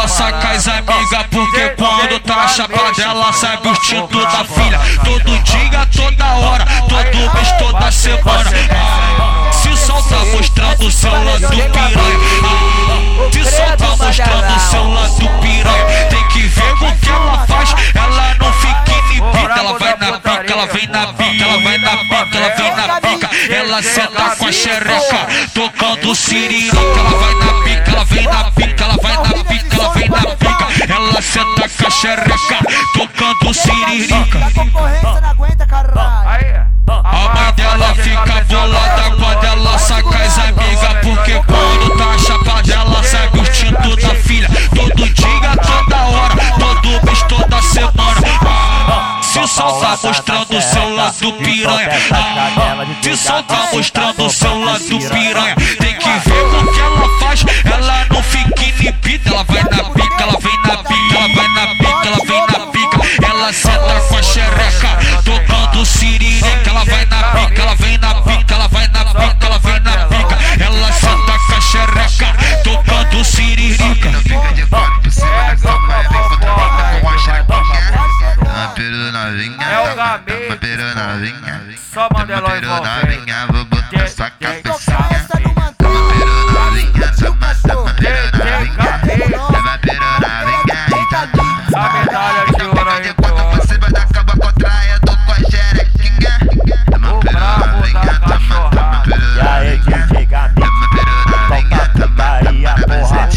ela saca as amigas, porque quando tá chapada ela sabe o instinto da filha. Todo dia, toda hora, todo mês, toda semana. Se solta mostrando o seu lado piranha. Se solta mostrando o seu lado piranha. Tem que ver o que ela faz, ela não fica inibida. Ela vai na pica, ela vem na pica, ela vai na pica, ela vem na pica. Ela senta com a xereca, tocando siririca. Ela vai na pica, ela vem na pica, ela vai na pica, ela vem na pica. Ela senta com a xereca, tocando siririca. A concorrência não aguenta, caralho. A mãe dela fica bolada quando ela saca as amigas, porque quando tá chapada ela sabe o instinto da filha. Todo dia, toda hora, todo mês, toda semana. Se solta mostrando o seu lado piranha. Se solta mostrando o seu lado piranha. Tem que ver o que ela faz, ela não fica inibida. Ela vai na pica, ela vem na pica, ela vai na pica, ela vem na pica. Ela senta com a xereca, tocando siririca. Ela vai na pica, ela vem na pica, ela vai na pica, ela vem na pica. Ela senta com a xereca, tocando siririca. Fica de fome por cima da cama, vem contra mim com a chaquinha. Tama peru novinha, tama peru novinha. Tama peru novinha, vou botar sua cabecinha. Tama peru novinha, tama peru novinha. Tama peru novinha, então A medalha de ouro fica aí, de quatro por cima da cama contra eu tô com a xerequinha. Tama peru novinha, tama peru novinha. E aí, DJ Gabi, Tama peru novinha, tama putaria, porra.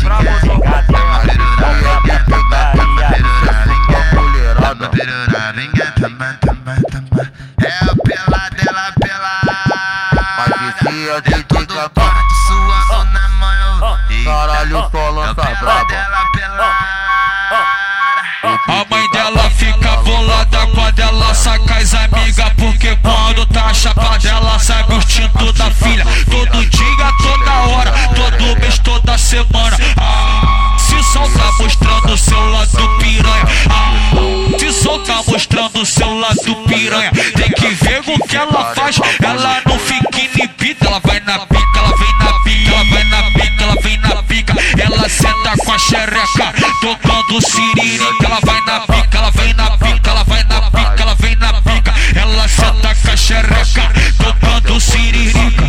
Tama peru novinha, tama. É o peladela Patricia, DJ todo Gabi, parte suando na mão. caralho, só É o lança braba. peladela pelada. A mãe dela fica bolada quando ela saca as amigas, porque quando tá chapada ela sabe o instinto da filha. Todo dia, toda hora, todo mês, toda semana. Se solta mostrando o seu lado piranha. Se solta mostrando o seu lado piranha. Tem que ver o que ela faz, ela não fica inibida. Ela vai na pica, ela vem na pica, ela vai na pica, ela vem na pica. Ela senta com a xereca, tocando siririca. Ela vai na pica, ela vem na pica, ela vai na pica, ela vem na pica. Ela senta com a xereca, tocando siririca.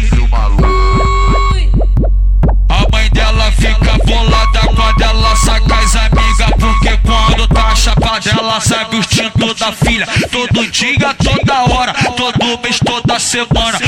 A mãe dela fica bolada quando ela saca as amigas, porque quando tá chapada ela sabe o instinto da filha. Todo dia, toda hora, todo mês, toda semana.